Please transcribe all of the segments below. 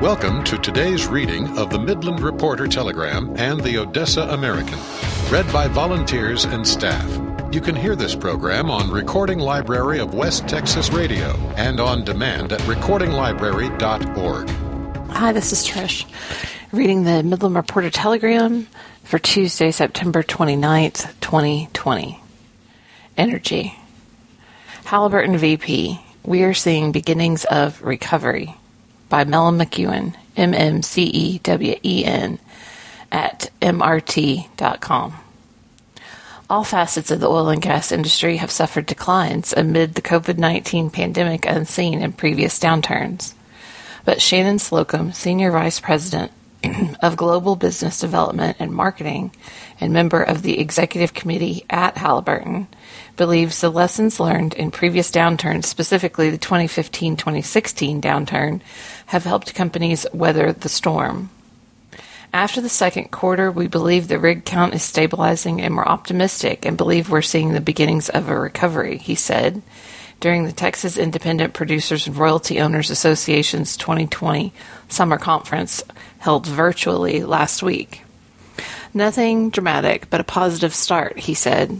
Welcome to today's reading of the Midland Reporter Telegram and the Odessa American, read by volunteers and staff. You can hear this program on Recording Library of West Texas Radio and on demand at recordinglibrary.org. Hi, this is Trish, reading the Midland Reporter Telegram for Tuesday, September 29th, 2020. Energy. Halliburton VP, we are seeing beginnings of recovery, by Mellon McEwen, MMCEWEN, at MRT.com. All facets of the oil and gas industry have suffered declines amid the COVID-19 pandemic unseen in previous downturns. But Shannon Slocum, Senior Vice President of Global Business Development and Marketing and member of the Executive Committee at Halliburton, believes the lessons learned in previous downturns, specifically the 2015-2016 downturn, have helped companies weather the storm. After the second quarter, we believe the rig count is stabilizing and we're optimistic and believe we're seeing the beginnings of a recovery, he said during the Texas Independent Producers and Royalty Owners Association's 2020 summer conference held virtually last week. Nothing dramatic, but a positive start, he said.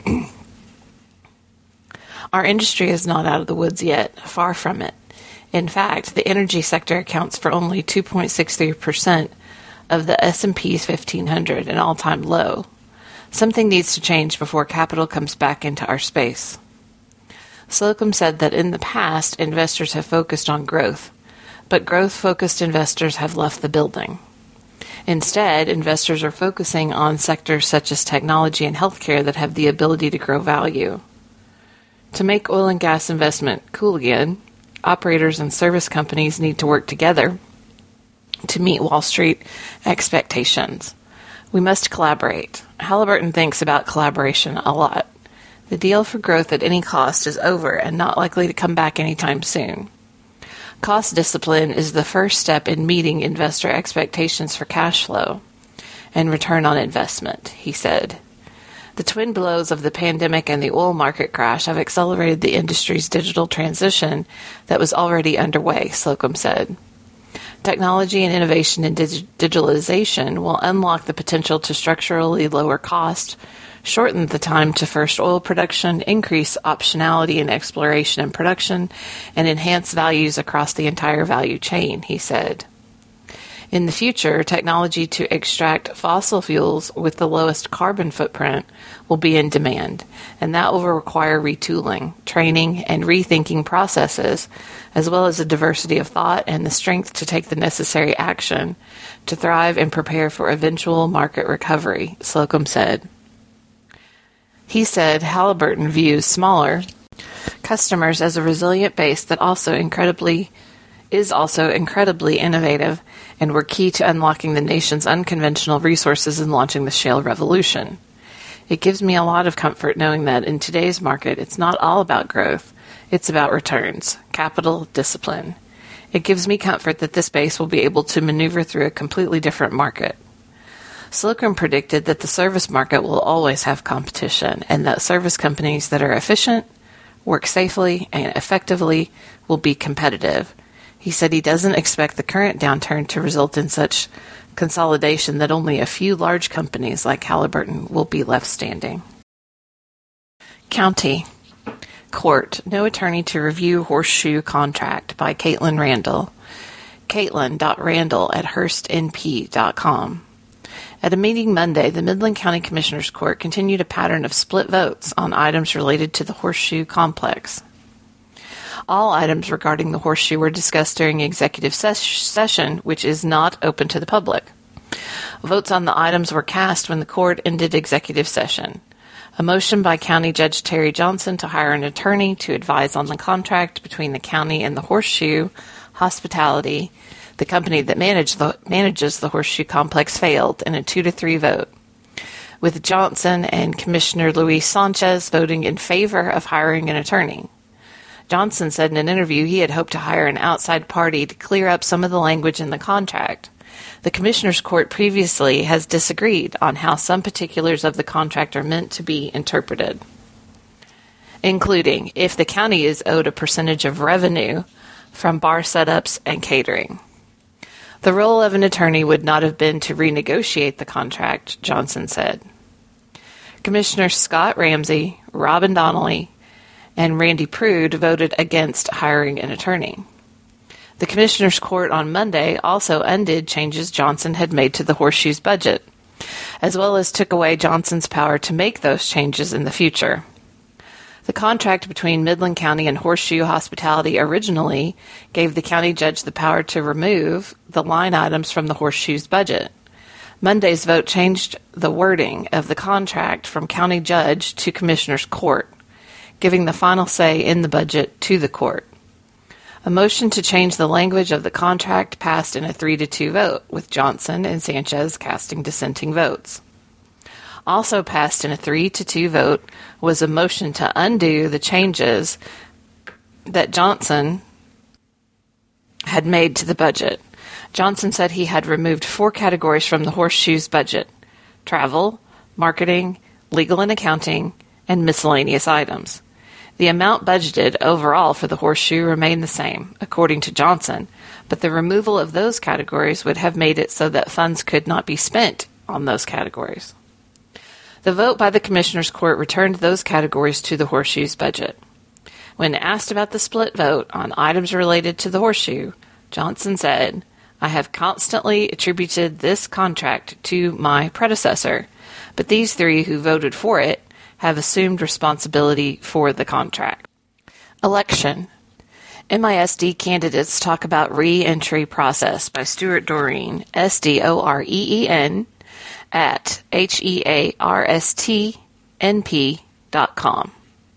Our industry is not out of the woods yet, far from it. In fact, the energy sector accounts for only 2.63% of the S&P's 1500, an all-time low. Something needs to change before capital comes back into our space. Slocum said that in the past, investors have focused on growth, but growth-focused investors have left the building. Instead, investors are focusing on sectors such as technology and healthcare that have the ability to grow value. To make oil and gas investment cool again, operators and service companies need to work together to meet Wall Street expectations. We must collaborate. Halliburton thinks about collaboration a lot. The deal for growth at any cost is over and not likely to come back anytime soon. Cost discipline is the first step in meeting investor expectations for cash flow and return on investment, he said. The twin blows of the pandemic and the oil market crash have accelerated the industry's digital transition that was already underway, Slocum said. Technology and innovation in digitalization will unlock the potential to structurally lower cost, shorten the time to first oil production, increase optionality in exploration and production, and enhance values across the entire value chain, he said. In the future, technology to extract fossil fuels with the lowest carbon footprint will be in demand, and that will require retooling, training, and rethinking processes, as well as a diversity of thought and the strength to take the necessary action to thrive and prepare for eventual market recovery, Slocum said. He said Halliburton views smaller customers as a resilient base that is also incredibly innovative and were key to unlocking the nation's unconventional resources and launching the shale revolution. It gives me a lot of comfort knowing that in today's market, it's not all about growth, it's about returns, capital, discipline. It gives me comfort that this base will be able to maneuver through a completely different market. Slocum predicted that the service market will always have competition and that service companies that are efficient, work safely, and effectively will be competitive. He said he doesn't expect the current downturn to result in such consolidation that only a few large companies like Halliburton will be left standing. County. Court. No attorney to review horseshoe contract by Caitlin Randall. Caitlin.Randall@HearstNP.com. At a meeting Monday, the Midland County Commissioners Court continued a pattern of split votes on items related to the horseshoe complex. All items regarding the horseshoe were discussed during executive session, which is not open to the public. Votes on the items were cast when the court ended executive session. A motion by County Judge Terry Johnson to hire an attorney to advise on the contract between the county and the Horseshoe Hospitality, the company that manages the Horseshoe Complex, failed in a 2-3 vote, with Johnson and Commissioner Luis Sanchez voting in favor of hiring an attorney. Johnson said in an interview he had hoped to hire an outside party to clear up some of the language in the contract. The Commissioners Court previously has disagreed on how some particulars of the contract are meant to be interpreted, including if the county is owed a percentage of revenue from bar setups and catering. The role of an attorney would not have been to renegotiate the contract, Johnson said. Commissioners Scott Ramsey, Robin Donnelly, and Randy Prude voted against hiring an attorney. The Commissioners' Court on Monday also undid changes Johnson had made to the Horseshoe's budget, as well as took away Johnson's power to make those changes in the future. The contract between Midland County and Horseshoe Hospitality originally gave the county judge the power to remove the line items from the Horseshoe's budget. Monday's vote changed the wording of the contract from county judge to Commissioner's Court, giving the final say in the budget to the court. A motion to change the language of the contract passed in a 3-2 vote, with Johnson and Sanchez casting dissenting votes. Also passed in a 3-2 vote was a motion to undo the changes that Johnson had made to the budget. Johnson said he had removed 4 categories from the Horseshoe's budget: travel, marketing, legal and accounting, and miscellaneous items. The amount budgeted overall for the Horseshoe remained the same, according to Johnson, but the removal of those categories would have made it so that funds could not be spent on those categories. The vote by the Commissioners' Court returned those categories to the Horseshoe's budget. When asked about the split vote on items related to the Horseshoe, Johnson said, "I have constantly attributed this contract to my predecessor, but these 3 who voted for it have assumed responsibility for the contract." Election. MISD candidates talk about re-entry process by Stuart Doreen, SDOREEN, at HEARSTNP.com.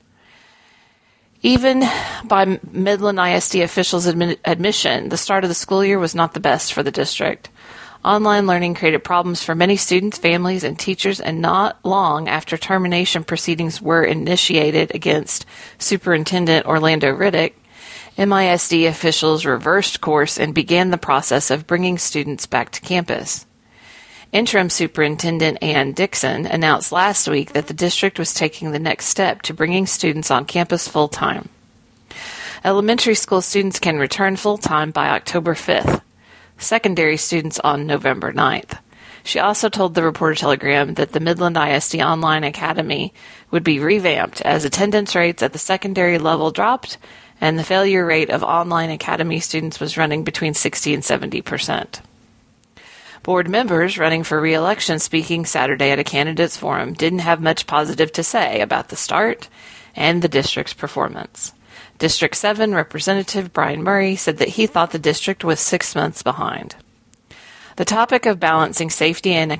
Even by Midland ISD officials' admission, the start of the school year was not the best for the district. Online learning created problems for many students, families, and teachers, and not long after termination proceedings were initiated against Superintendent Orlando Riddick, MISD officials reversed course and began the process of bringing students back to campus. Interim Superintendent Ann Dixon announced last week that the district was taking the next step to bringing students on campus full-time. Elementary school students can return full-time by October 5th. Secondary students on November 9th. She also told the Reporter-Telegram that the Midland ISD Online Academy would be revamped as attendance rates at the secondary level dropped and the failure rate of online academy students was running between 60 and 70%. Board members running for re-election speaking Saturday at a candidates forum didn't have much positive to say about the start and the district's performance. District 7 Representative Brian Murray said that he thought the district was 6 months behind. The topic of balancing safety and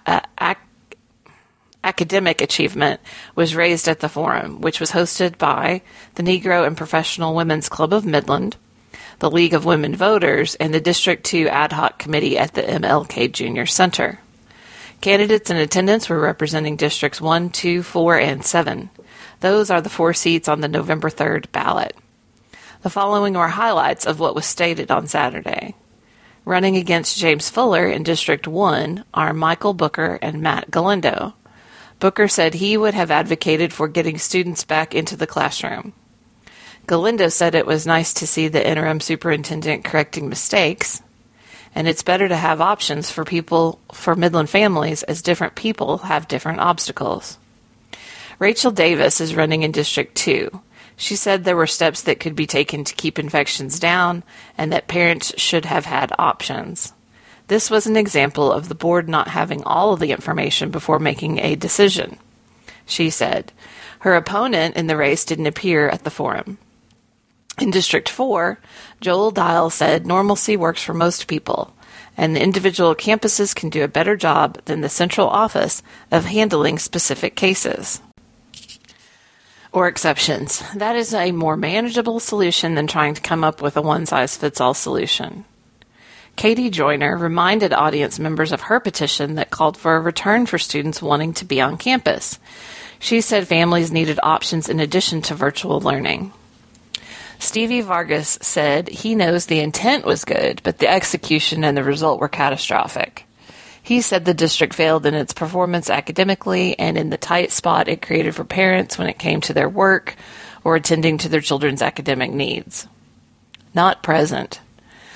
academic achievement was raised at the forum, which was hosted by the Negro and Professional Women's Club of Midland, the League of Women Voters, and the District 2 Ad Hoc Committee at the MLK Junior Center. Candidates in attendance were representing Districts 1, 2, 4, and 7. Those are the 4 seats on the November 3rd ballot. The following were highlights of what was stated on Saturday. Running against James Fuller in District 1 are Michael Booker and Matt Galindo. Booker said he would have advocated for getting students back into the classroom. Galindo said it was nice to see the interim superintendent correcting mistakes, and it's better to have options for Midland families, as different people have different obstacles. Rachel Davis is running in District 2. She said there were steps that could be taken to keep infections down and that parents should have had options. This was an example of the board not having all of the information before making a decision, she said. Her opponent in the race didn't appear at the forum. In District 4, Joel Dial said normalcy works for most people, and the individual campuses can do a better job than the central office of handling specific cases or exceptions. That is a more manageable solution than trying to come up with a one-size-fits-all solution. Katie Joyner reminded audience members of her petition that called for a return for students wanting to be on campus. She said families needed options in addition to virtual learning. Stevie Vargas said he knows the intent was good, but the execution and the result were catastrophic. He said the district failed in its performance academically and in the tight spot it created for parents when it came to their work or attending to their children's academic needs. Not present.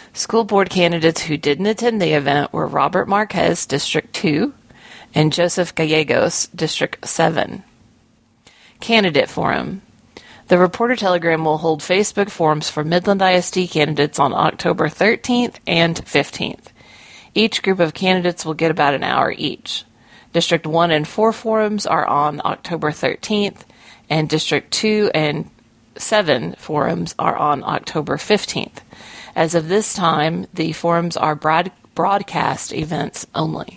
School board candidates who didn't attend the event were Robert Marquez, District 2, and Joseph Gallegos, District 7. Candidate Forum. The Reporter Telegram will hold Facebook forums for Midland ISD candidates on October 13th and 15th. Each group of candidates will get about an hour each. District 1 and 4 forums are on October 13th, and District 2 and 7 forums are on October 15th. As of this time, the forums are broadcast events only.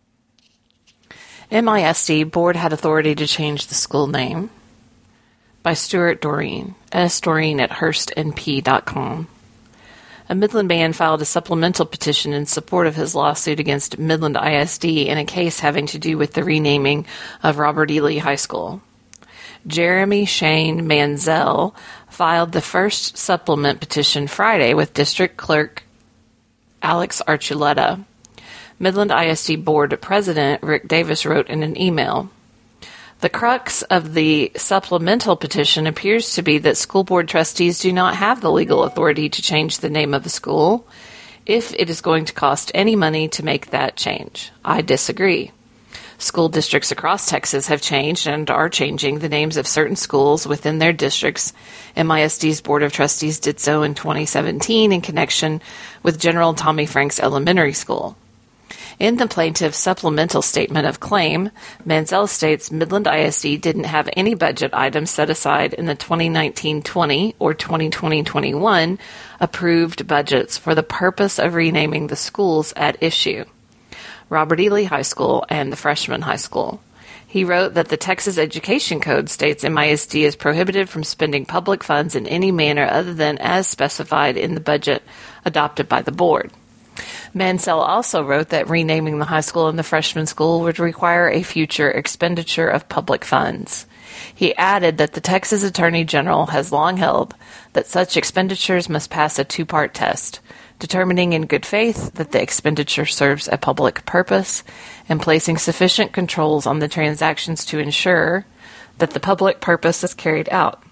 MISD Board had authority to change the school name. By Stuart Doreen, Doreen at HearstNP.com. A Midland man filed a supplemental petition in support of his lawsuit against Midland ISD in a case having to do with the renaming of Robert E. Lee High School. Jeremy Shane Manzel filed the first supplement petition Friday with District Clerk Alex Archuleta. Midland ISD Board President Rick Davis wrote in an email, "The crux of the supplemental petition appears to be that school board trustees do not have the legal authority to change the name of a school if it is going to cost any money to make that change. I disagree. School districts across Texas have changed and are changing the names of certain schools within their districts. MISD's Board of Trustees did so in 2017 in connection with General Tommy Franks Elementary School." In the plaintiff's supplemental statement of claim, Manzel states Midland ISD didn't have any budget items set aside in the 2019-20 or 2020-21 approved budgets for the purpose of renaming the schools at issue, Robert E. Lee High School and the Freshman High School. He wrote that the Texas Education Code states MISD is prohibited from spending public funds in any manner other than as specified in the budget adopted by the board. Mansell also wrote that renaming the high school and the freshman school would require a future expenditure of public funds. He added that the Texas Attorney General has long held that such expenditures must pass a two-part test, determining in good faith that the expenditure serves a public purpose and placing sufficient controls on the transactions to ensure that the public purpose is carried out.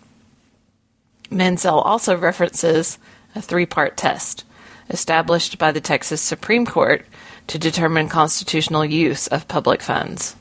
Mansell also references a three-part test established by the Texas Supreme Court to determine constitutional use of public funds.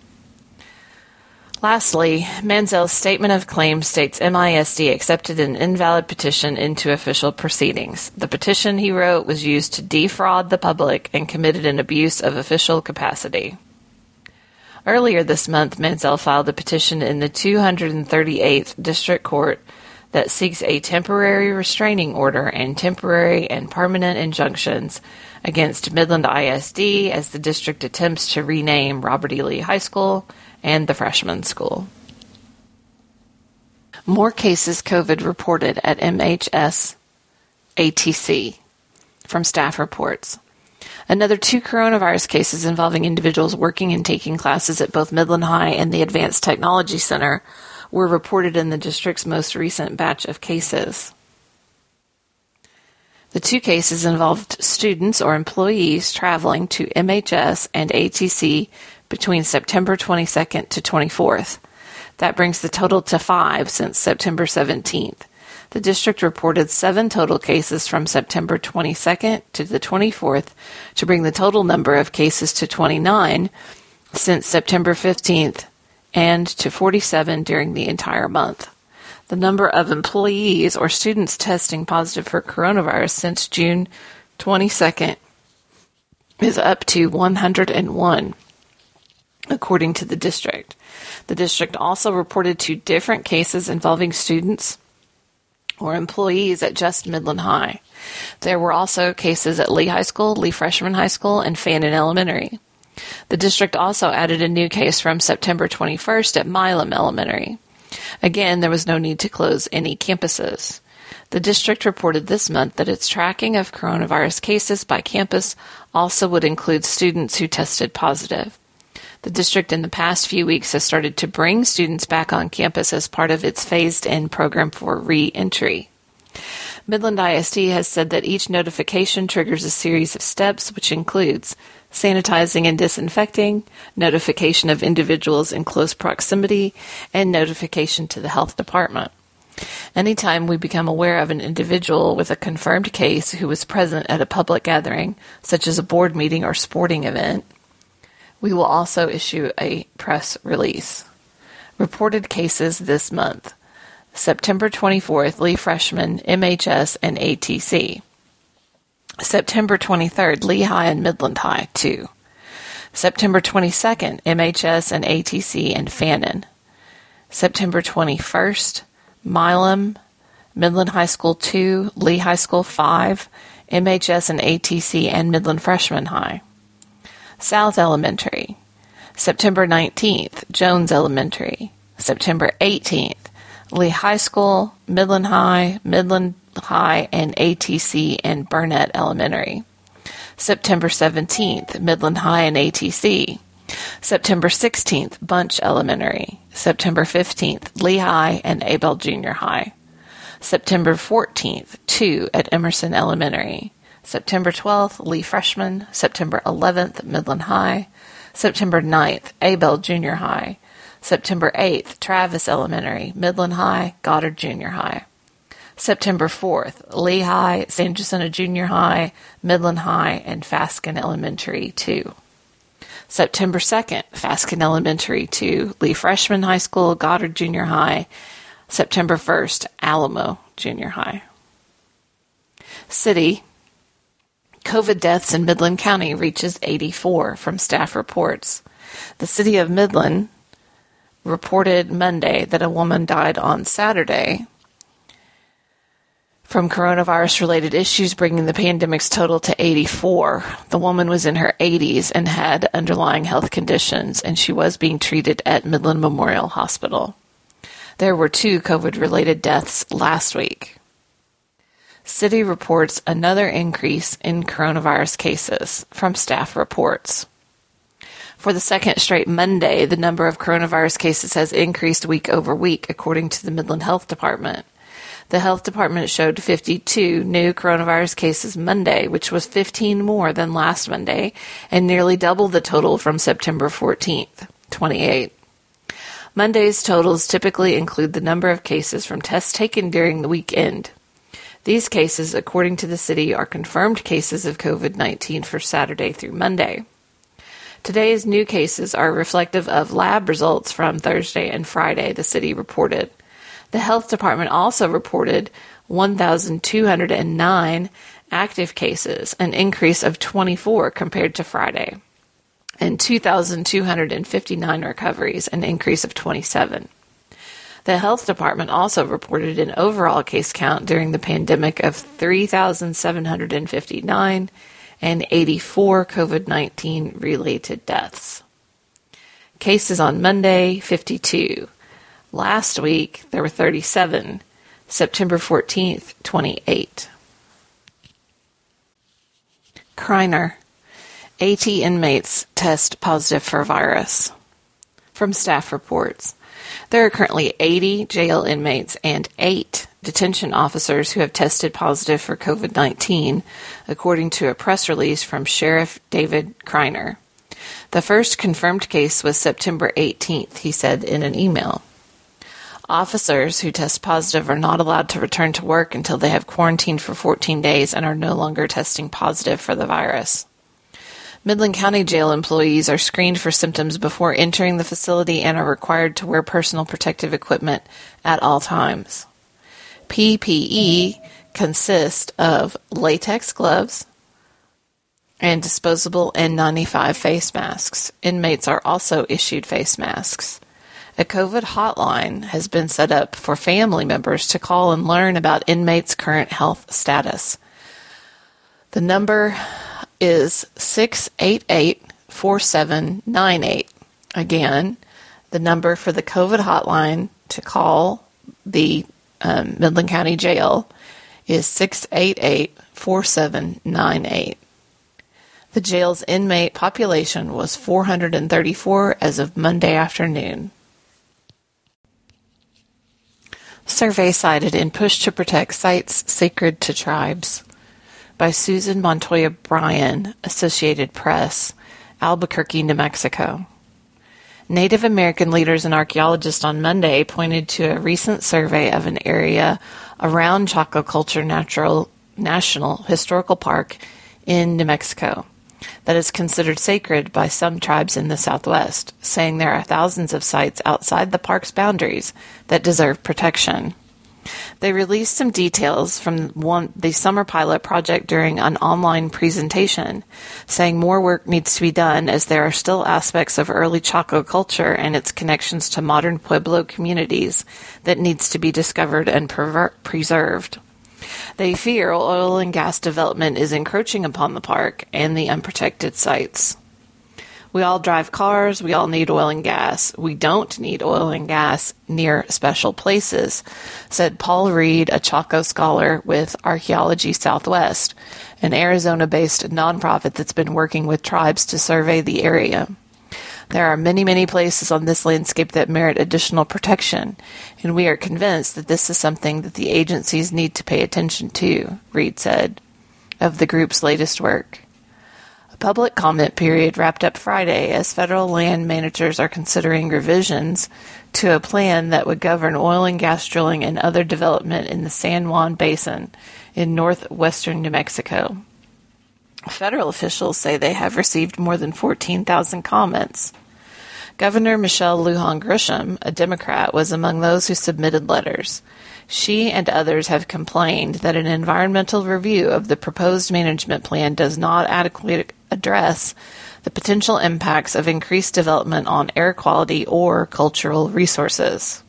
Lastly, Manzel's statement of claim states MISD accepted an invalid petition into official proceedings. The petition, he wrote, was used to defraud the public and committed an abuse of official capacity. Earlier this month, Manzel filed a petition in the 238th District Court that seeks a temporary restraining order and temporary and permanent injunctions against Midland ISD as the district attempts to rename Robert E. Lee High School and the Freshman School. More cases COVID reported at MHS ATC from staff reports. Another 2 coronavirus cases involving individuals working and taking classes at both Midland High and the Advanced Technology Center were reported in the district's most recent batch of cases. The 2 cases involved students or employees traveling to MHS and ATC between September 22nd to 24th. That brings the total to 5 since September 17th. The district reported 7 total cases from September 22nd to the 24th to bring the total number of cases to 29 since September 15th and to 47 during the entire month. The number of employees or students testing positive for coronavirus since June 22nd is up to 101, according to the district. The district also reported 2 different cases involving students or employees at just Midland High. There were also cases at Lee High School, Lee Freshman High School, and Fannin Elementary. The district also added a new case from September 21st at Milam Elementary. Again, there was no need to close any campuses. The district reported this month that its tracking of coronavirus cases by campus also would include students who tested positive. The district in the past few weeks has started to bring students back on campus as part of its phased-in program for re-entry. Midland ISD has said that each notification triggers a series of steps, which includes sanitizing and disinfecting, notification of individuals in close proximity, and notification to the health department. Anytime we become aware of an individual with a confirmed case who was present at a public gathering, such as a board meeting or sporting event, we will also issue a press release. Reported cases this month: September 24th, Lee Freshman, MHS, and ATC. September 23rd, Lehigh and Midland High, 2. September 22nd, MHS and ATC and Fannin. September 21st, Milam, Midland High School 2, Lee High School 5, MHS and ATC and Midland Freshman High. South Elementary. September 19th, Jones Elementary. September 18th, Lee High School, Midland High, and ATC and Burnett Elementary. September 17th, Midland High and ATC. September 16th, Bunch Elementary. September 15th, Lehigh and Abel Junior High. September 14th, 2 at Emerson Elementary. September 12th, Lee Freshman. September 11th, Midland High. September 9th, Abel Junior High. September 8th, Travis Elementary, Midland High, Goddard Junior High. September 4th, Lehigh, San Jacinto Junior High, Midland High, and Fasken Elementary 2. September 2nd, Fasken Elementary 2, Lee Freshman High School, Goddard Junior High. September 1st, Alamo Junior High. City. COVID deaths in Midland County reaches 84 from staff reports. The city of Midland reported Monday that a woman died on Saturday from coronavirus-related issues, bringing the pandemic's total to 84. The woman was in her 80s and had underlying health conditions, and she was being treated at Midland Memorial Hospital. There were 2 COVID-related deaths last week. City reports another increase in coronavirus cases from staff reports. For the second straight Monday, the number of coronavirus cases has increased week over week, according to the Midland Health Department. The health department showed 52 new coronavirus cases Monday, which was 15 more than last Monday, and nearly double the total from September 14th, 28. Monday's totals typically include the number of cases from tests taken during the weekend. These cases, according to the city, are confirmed cases of COVID-19 for Saturday through Monday. Today's new cases are reflective of lab results from Thursday and Friday, the city reported. The health department also reported 1,209 active cases, an increase of 24 compared to Friday, and 2,259 recoveries, an increase of 27. The health department also reported an overall case count during the pandemic of 3,759 and 84 COVID-19 related deaths. Cases on Monday, 52. Last week, there were 37. September 14th, 28. Kreiner. AT inmates test positive for virus. From staff reports, there are currently 80 jail inmates and 8 detention officers who have tested positive for COVID-19, according to a press release from Sheriff David Kreiner. The first confirmed case was September 18th, he said in an email. Officers who test positive are not allowed to return to work until they have quarantined for 14 days and are no longer testing positive for the virus. Midland County Jail employees are screened for symptoms before entering the facility and are required to wear personal protective equipment at all times. PPE consists of latex gloves and disposable N95 face masks. Inmates are also issued face masks. A COVID hotline has been set up for family members to call and learn about inmates' current health status. The number is 688-4798. Again, the number for the COVID hotline to call the Midland County Jail is 688-4798. The jail's inmate population was 434 as of Monday afternoon. Survey cited in Push to Protect Sites Sacred to Tribes by Susan Montoya Bryan, Associated Press, Albuquerque, New Mexico. Native American leaders and archaeologists on Monday pointed to a recent survey of an area around Chaco Culture National Historical Park in New Mexico that is considered sacred by some tribes in the Southwest, saying there are thousands of sites outside the park's boundaries that deserve protection. They released some details from the summer pilot project during an online presentation, saying more work needs to be done as there are still aspects of early Chaco culture and its connections to modern Pueblo communities that needs to be discovered and preserved. They fear oil and gas development is encroaching upon the park and the unprotected sites. We all drive cars. We all need oil and gas. We don't need oil and gas near special places, said Paul Reed, a Chaco scholar with Archaeology Southwest, an Arizona-based nonprofit that's been working with tribes to survey the area. There are many, many places on this landscape that merit additional protection, and we are convinced that this is something that the agencies need to pay attention to, Reed said, of the group's latest work. Public comment period wrapped up Friday as federal land managers are considering revisions to a plan that would govern oil and gas drilling and other development in the San Juan Basin in northwestern New Mexico. Federal officials say they have received more than 14,000 comments. Governor Michelle Lujan Grisham, a Democrat, was among those who submitted letters. She and others have complained that an environmental review of the proposed management plan does not adequately address the potential impacts of increased development on air quality or cultural resources.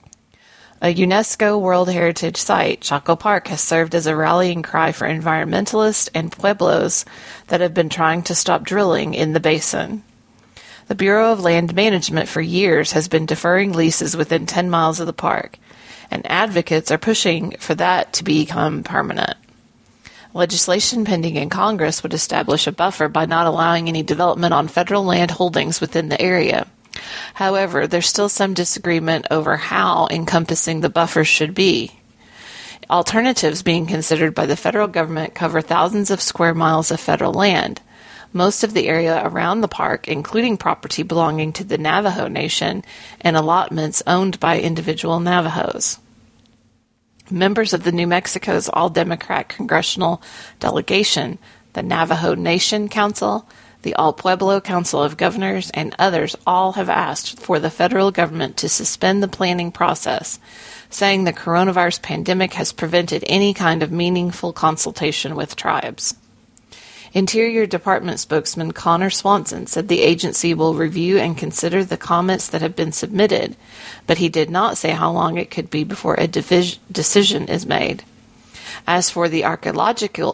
A UNESCO World Heritage Site, Chaco Park has served as a rallying cry for environmentalists and Pueblos that have been trying to stop drilling in the basin. The Bureau of Land Management for years has been deferring leases within 10 miles of the park, and advocates are pushing for that to become permanent. Legislation pending in Congress would establish a buffer by not allowing any development on federal land holdings within the area. However, there's still some disagreement over how encompassing the buffer should be. Alternatives being considered by the federal government cover thousands of square miles of federal land. Most of the area around the park, including property belonging to the Navajo Nation and allotments owned by individual Navajos. Members of the New Mexico's all-Democrat congressional delegation, the Navajo Nation Council, the All Pueblo Council of Governors, and others all have asked for the federal government to suspend the planning process, saying the coronavirus pandemic has prevented any kind of meaningful consultation with tribes. Interior Department spokesman Connor Swanson said the agency will review and consider the comments that have been submitted, but he did not say how long it could be before a decision is made. As for the archaeological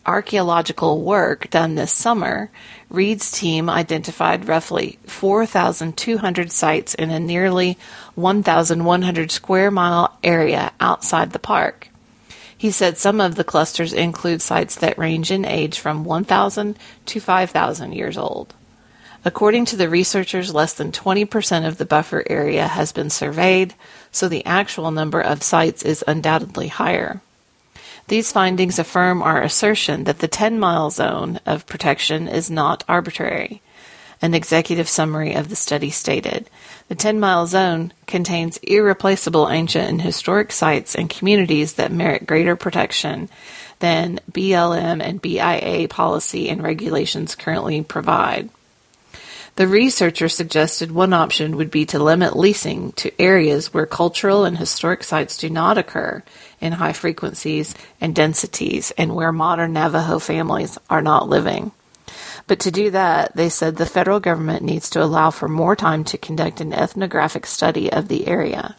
work done this summer, Reed's team identified roughly 4,200 sites in a nearly 1,100 square mile area outside the park. He said some of the clusters include sites that range in age from 1,000 to 5,000 years old. According to the researchers, less than 20% of the buffer area has been surveyed, so the actual number of sites is undoubtedly higher. These findings affirm our assertion that the 10-mile zone of protection is not arbitrary. An executive summary of the study stated, the 10-mile zone contains irreplaceable ancient and historic sites and communities that merit greater protection than BLM and BIA policy and regulations currently provide. The researcher suggested one option would be to limit leasing to areas where cultural and historic sites do not occur in high frequencies and densities and where modern Navajo families are not living. But to do that, they said the federal government needs to allow for more time to conduct an ethnographic study of the area.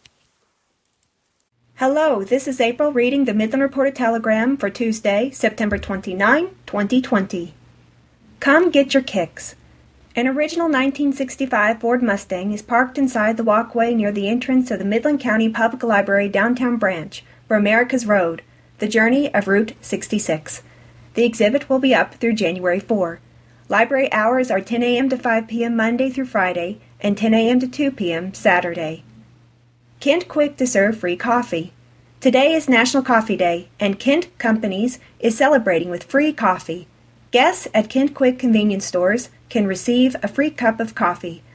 Hello, this is April reading the Midland Reporter-Telegram for Tuesday, September 29, 2020. Come get your kicks. An original 1965 Ford Mustang is parked inside the walkway near the entrance of the Midland County Public Library downtown branch for America's Road, the journey of Route 66. The exhibit will be up through January 4. Library hours are 10 a.m. to 5 p.m. Monday through Friday and 10 a.m. to 2 p.m. Saturday. Kent Quick to serve free coffee. Today is National Coffee Day, and Kent Companies is celebrating with free coffee. Guests at Kent Quick convenience stores can receive a free cup of coffee,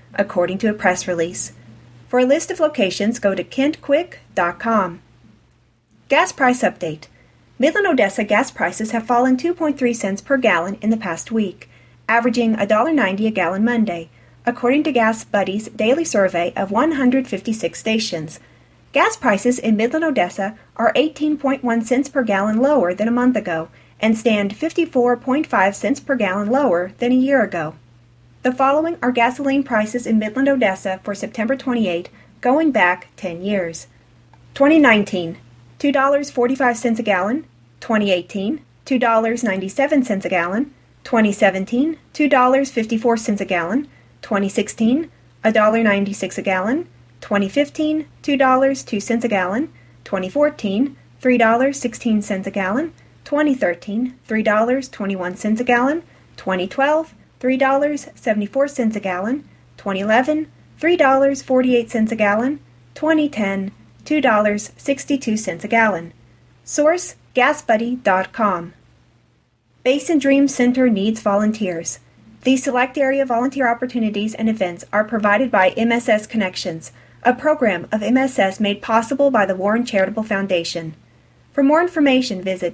according to a press release. For a list of locations, go to kentquick.com. Gas price update. Midland Odessa gas prices have fallen 2.3 cents per gallon in the past week, averaging $1.90 a gallon Monday, according to Gas Buddy's daily survey of 156 stations. Gas prices in Midland Odessa are 18.1 cents per gallon lower than a month ago and stand 54.5 cents per gallon lower than a year ago. The following are gasoline prices in Midland Odessa for September 28, going back 10 years. 2019, $2.45 a gallon. 2018, $2.97 a gallon. 2017, $2.54 a gallon. 2016, $1.96 a gallon. 2015, $2.02 a gallon. 2014, $3.16 a gallon. 2013, $3.21 a gallon. 2012, $3.74 a gallon. 2011, $3.48 a gallon. 2010, $2.62 a gallon. Source, GasBuddy.com. Basin Dream Center needs volunteers. These select area volunteer opportunities and events are provided by MSS Connections, a program of MSS made possible by the Warren Charitable Foundation. For more information, visit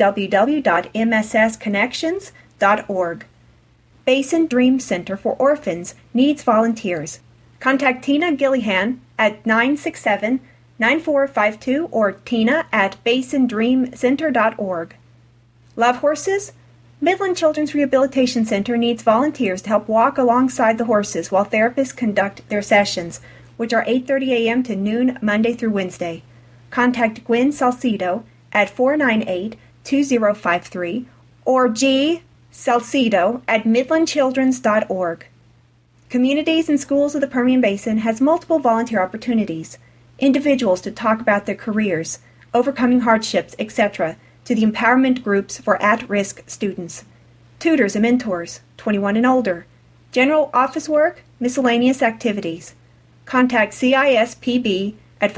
www.mssconnections.org. Basin Dream Center for Orphans needs volunteers. Contact Tina Gillihan at 967-9452 or tina@basindreamcenter.org. Love horses? Midland Children's Rehabilitation Center needs volunteers to help walk alongside the horses while therapists conduct their sessions, which are 8:30 a.m. to noon Monday through Wednesday. Contact Gwen Salcido at 498-2053 or G. Salcido at midlandchildrens.org. Communities and Schools of the Permian Basin has multiple volunteer opportunities. Individuals to talk about their careers, overcoming hardships, etc., to the empowerment groups for at-risk students. Tutors and mentors, 21 and older. General office work, miscellaneous activities. Contact CISPB at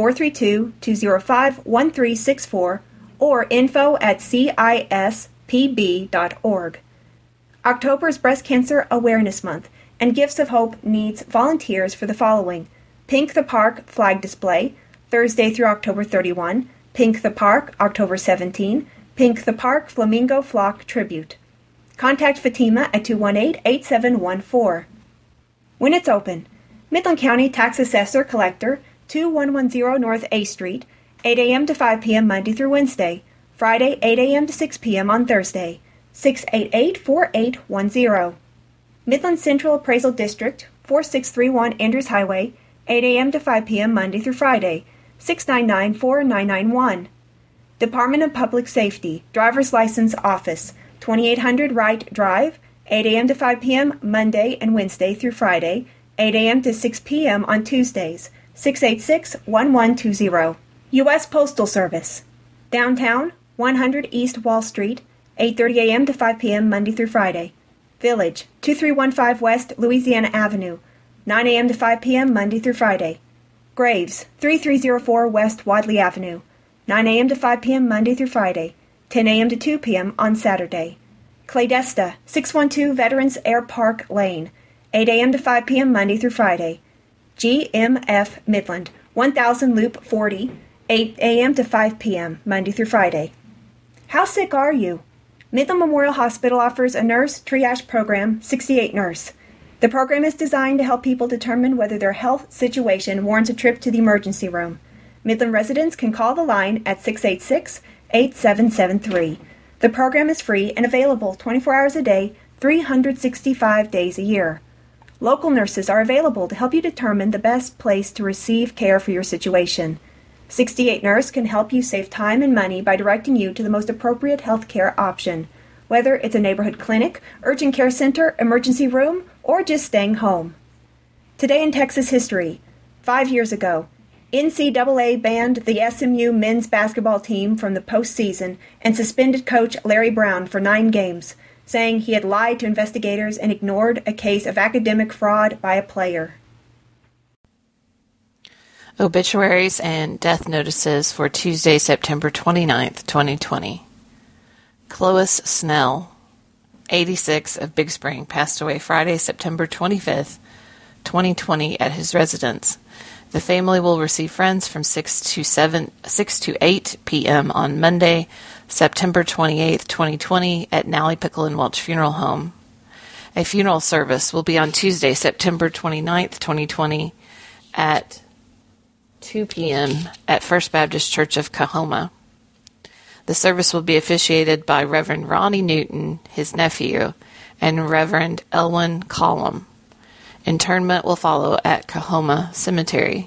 432-205-1364 or info@cispb.org. October is Breast Cancer Awareness Month, and Gifts of Hope needs volunteers for the following: Pink the Park flag display, Thursday through October 31, Pink the Park, October 17, Pink the Park Flamingo Flock Tribute. Contact Fatima at 218-8714. When it's open, Midland County Tax Assessor Collector, 2110 North A Street, 8 a.m. to 5 p.m. Monday through Wednesday, Friday 8 a.m. to 6 p.m. on Thursday, 688-4810. Midland Central Appraisal District, 4631 Andrews Highway, 8 a.m. to 5 p.m. Monday through Friday, 699-4991. Department of Public Safety, Driver's License Office, 2800 Wright Drive, 8 a.m. to 5 p.m. Monday and Wednesday through Friday, 8 a.m. to 6 p.m. on Tuesdays, 686-1120. U.S. Postal Service, Downtown, 100 East Wall Street, 8:30 a.m. to 5 p.m. Monday through Friday. Village, 2315 West Louisiana Avenue, 9 a.m. to 5 p.m. Monday through Friday. Graves, 3304 West Wadley Avenue, 9 a.m. to 5 p.m. Monday through Friday, 10 a.m. to 2 p.m. on Saturday. Cladesta, 612 Veterans Air Park Lane, 8 a.m. to 5 p.m. Monday through Friday. GMF Midland, 1000 Loop 40, 8 a.m. to 5 p.m. Monday through Friday. How sick are you? Midland Memorial Hospital offers a nurse triage program, 68 Nurse. The program is designed to help people determine whether their health situation warrants a trip to the emergency room. Midland residents can call the line at 686-8773. The program is free and available 24 hours a day, 365 days a year. Local nurses are available to help you determine the best place to receive care for your situation. 68 Nurse can help you save time and money by directing you to the most appropriate health care option, whether it's a neighborhood clinic, urgent care center, emergency room, or just staying home. Today in Texas history, 5 years ago, NCAA banned the SMU men's basketball team from the postseason and suspended coach Larry Brown for 9 games, saying he had lied to investigators and ignored a case of academic fraud by a player. Obituaries and death notices for Tuesday, September 29th, 2020. Clois Snell, 86, of Big Spring, passed away Friday, September 25th, 2020 at his residence. The family will receive friends from 6 to 8 p.m. on Monday, September 28th, 2020 at Nally Pickle and Welch Funeral Home. A funeral service will be on Tuesday, September 29th, 2020 at 2 p.m. at First Baptist Church of Coahoma. The service will be officiated by Reverend Ronnie Newton, his nephew, and Reverend Elwyn Collum. Interment will follow at Coahoma Cemetery.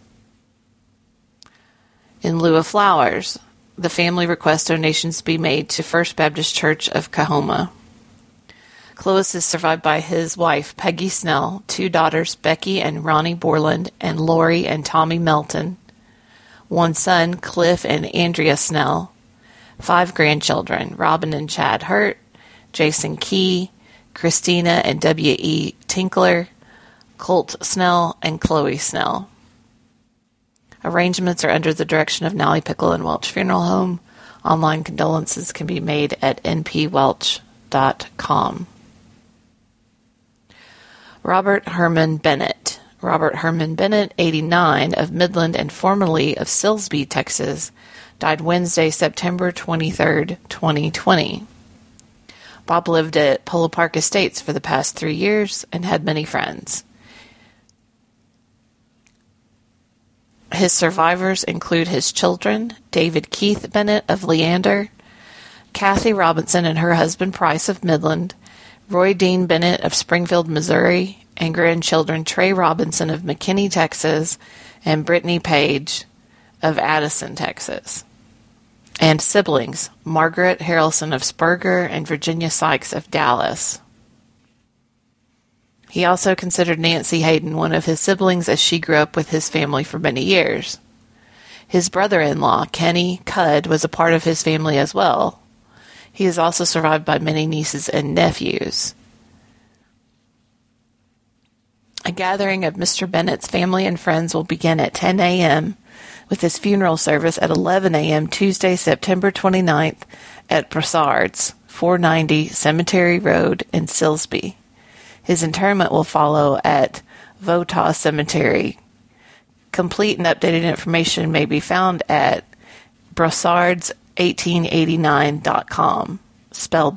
In lieu of flowers, the family requests donations be made to First Baptist Church of Coahoma. Clovis is survived by his wife, Peggy Snell, 2 daughters, Becky and Ronnie Borland, and Lori and Tommy Melton, 1 son, Cliff and Andrea Snell, 5 grandchildren, Robin and Chad Hurt, Jason Key, Christina and W.E. Tinkler, Colt Snell, and Chloe Snell. Arrangements are under the direction of Nally Pickle and Welch Funeral Home. Online condolences can be made at npwelch.com. Robert Herman Bennett. Robert Herman Bennett, 89, of Midland and formerly of Silsbee, Texas, died Wednesday, September 23, 2020. Bob lived at Polo Park Estates for the past 3 years and had many friends. His survivors include his children, David Keith Bennett of Leander, Kathy Robinson and her husband Price of Midland, Roy Dean Bennett of Springfield, Missouri, and grandchildren Trey Robinson of McKinney, Texas, and Brittany Page of Addison, Texas. And siblings, Margaret Harrelson of Spurger and Virginia Sykes of Dallas. He also considered Nancy Hayden one of his siblings, as she grew up with his family for many years. His brother-in-law, Kenny Cudd, was a part of his family as well. He is also survived by many nieces and nephews. A gathering of Mr. Bennett's family and friends will begin at 10 a.m., with his funeral service at 11 a.m. Tuesday, September 29th at Brossard's, 490 Cemetery Road in Silsbee. His interment will follow at Votah Cemetery. Complete and updated information may be found at brossards1889.com, spelled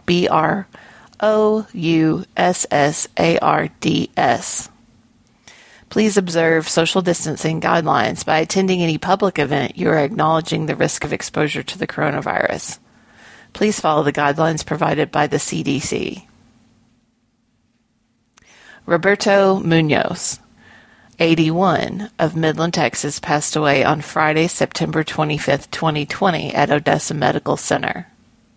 BROUSSARDS. Please observe social distancing guidelines. By attending any public event, you are acknowledging the risk of exposure to the coronavirus. Please follow the guidelines provided by the CDC. Roberto Munoz, 81, of Midland, Texas, passed away on Friday, September 25, 2020, at Odessa Medical Center.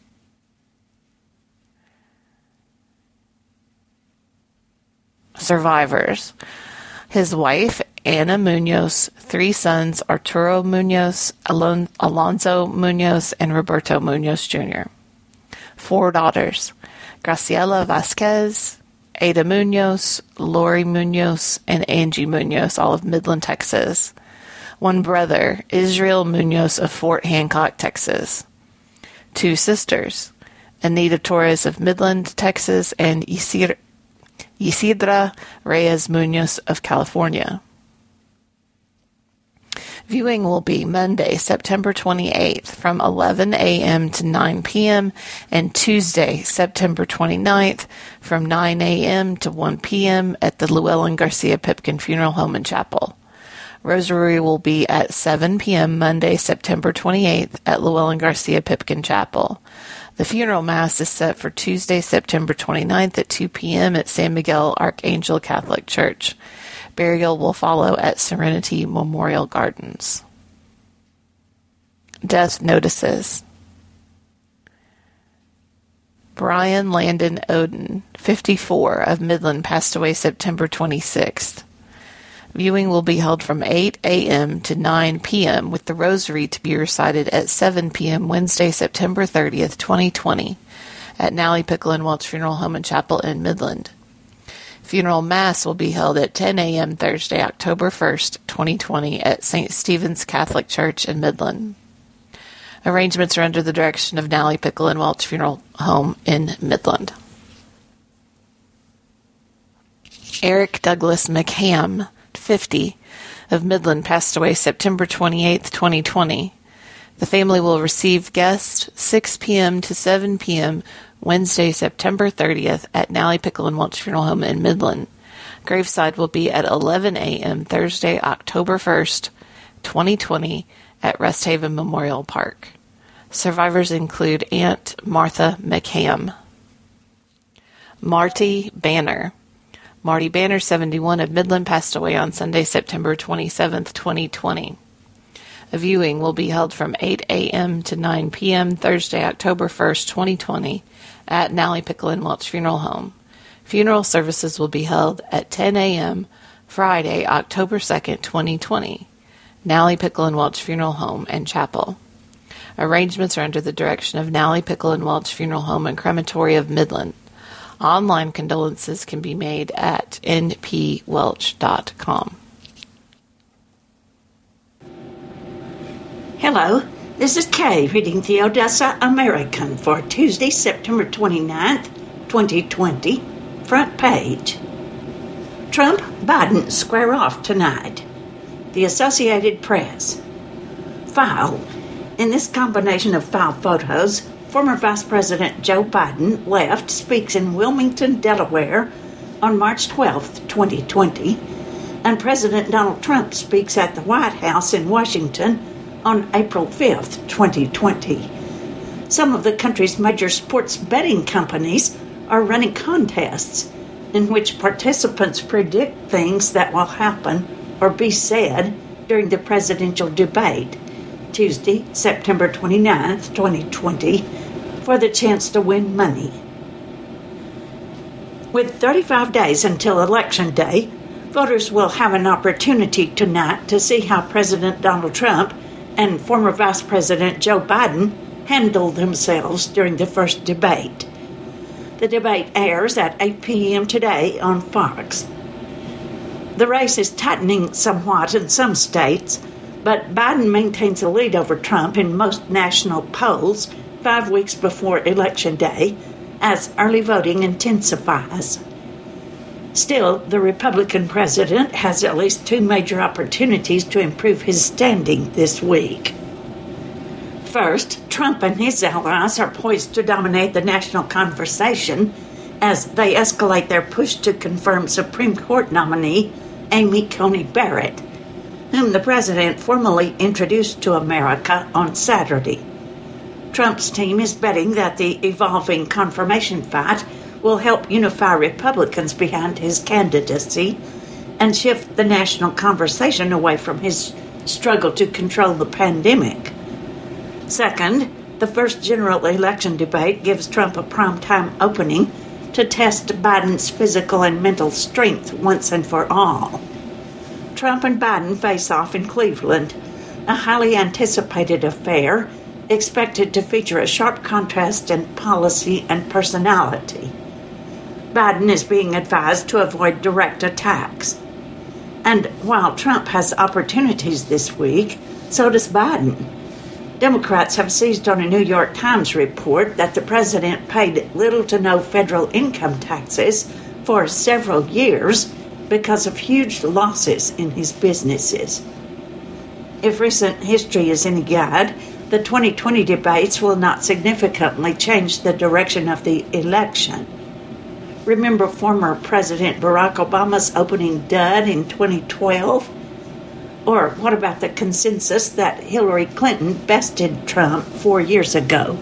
Survivors: his wife, Anna Munoz, 3 sons, Arturo Munoz, Alonzo Munoz, and Roberto Munoz Jr. 4 daughters, Graciela Vasquez, Ada Munoz, Lori Munoz, and Angie Munoz, all of Midland, Texas. 1 brother, Israel Munoz of Fort Hancock, Texas. 2 sisters, Anita Torres of Midland, Texas, and Isidra Reyes Munoz of California. Viewing will be Monday, September 28th from 11 a.m. to 9 p.m. and Tuesday, September 29th from 9 a.m. to 1 p.m. at the Llewellyn Garcia Pipkin Funeral Home and Chapel. Rosary will be at 7 p.m. Monday, September 28th at Llewellyn Garcia Pipkin Chapel. The funeral mass is set for Tuesday, September 29th at 2 p.m. at San Miguel Archangel Catholic Church. Burial will follow at Serenity Memorial Gardens. Death notices. Brian Landon Oden, 54, of Midland, passed away September 26th. Viewing will be held from 8 a.m. to 9 p.m. with the rosary to be recited at 7 p.m. Wednesday, September 30th, 2020 at Nally Pickle and Welch Funeral Home and Chapel in Midland. Funeral Mass will be held at 10 a.m. Thursday, October 1st, 2020 at St. Stephen's Catholic Church in Midland. Arrangements are under the direction of Nally Pickle and Welch Funeral Home in Midland. Eric Douglas McHam, 50, of Midland, passed away September 28, 2020. The family will receive guests 6 p.m. to 7 p.m. Wednesday, September 30th at Nally Pickle and Welch Funeral Home in Midland. Graveside will be at 11 a.m. Thursday, October 1st, 2020 at Rest Haven Memorial Park. Survivors include Aunt Martha McHam. Marty Banner. Marty Banner, 71, of Midland, passed away on Sunday, September 27th, 2020. A viewing will be held from 8 a.m. to 9 p.m. Thursday, October 1st, 2020 at Nally Pickle and Welch Funeral Home. Funeral services will be held at 10 a.m. Friday, October 2nd, 2020, Nally Pickle and Welch Funeral Home and Chapel. Arrangements are under the direction of Nally Pickle and Welch Funeral Home and Crematory of Midland. Online condolences can be made at npwelch.com. Hello, this is Kay reading the Odessa American for Tuesday, September 29th, 2020, front page. Trump, Biden square off tonight. The Associated Press. File. In this combination of file photos, former Vice President Joe Biden left speaks in Wilmington, Delaware on March 12th, 2020, and President Donald Trump speaks at the White House in Washington on April 5th, 2020. Some of the country's major sports betting companies are running contests in which participants predict things that will happen or be said during the presidential debate, Tuesday, September 29th, 2020, for the chance to win money. With 35 days until Election Day, voters will have an opportunity tonight to see how President Donald Trump and former Vice President Joe Biden handled themselves during the first debate. The debate airs at 8 p.m. today on Fox. The race is tightening somewhat in some states, but Biden maintains a lead over Trump in most national polls 5 weeks before Election Day as early voting intensifies. Still, the Republican president has at least 2 major opportunities to improve his standing this week. First, Trump and his allies are poised to dominate the national conversation as they escalate their push to confirm Supreme Court nominee Amy Coney Barrett, whom the president formally introduced to America on Saturday. Trump's team is betting that the evolving confirmation fight will help unify Republicans behind his candidacy and shift the national conversation away from his struggle to control the pandemic. Second, the first general election debate gives Trump a primetime opening to test Biden's physical and mental strength once and for all. Trump and Biden face off in Cleveland, a highly anticipated affair expected to feature a sharp contrast in policy and personality. Biden is being advised to avoid direct attacks. And while Trump has opportunities this week, so does Biden. Democrats have seized on a New York Times report that the president paid little to no federal income taxes for several years because of huge losses in his businesses. If recent history is any guide, the 2020 debates will not significantly change the direction of the election. Remember former President Barack Obama's opening dud in 2012? Or what about the consensus that Hillary Clinton bested Trump 4 years ago?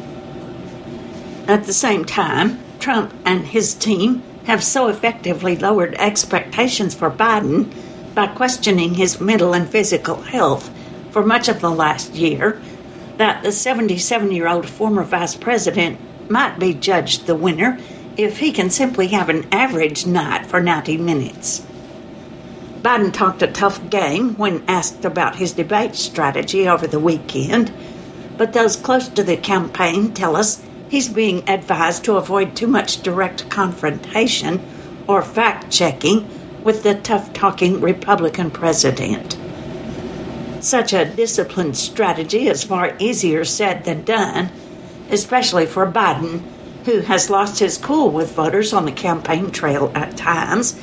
At the same time, Trump and his team have so effectively lowered expectations for Biden by questioning his mental and physical health for much of the last year that the 77-year-old former vice president might be judged the winner if he can simply have an average night for 90 minutes. Biden talked a tough game when asked about his debate strategy over the weekend, but those close to the campaign tell us he's being advised to avoid too much direct confrontation or fact-checking with the tough-talking Republican president. Such a disciplined strategy is far easier said than done, especially for Biden, who has lost his cool with voters on the campaign trail at times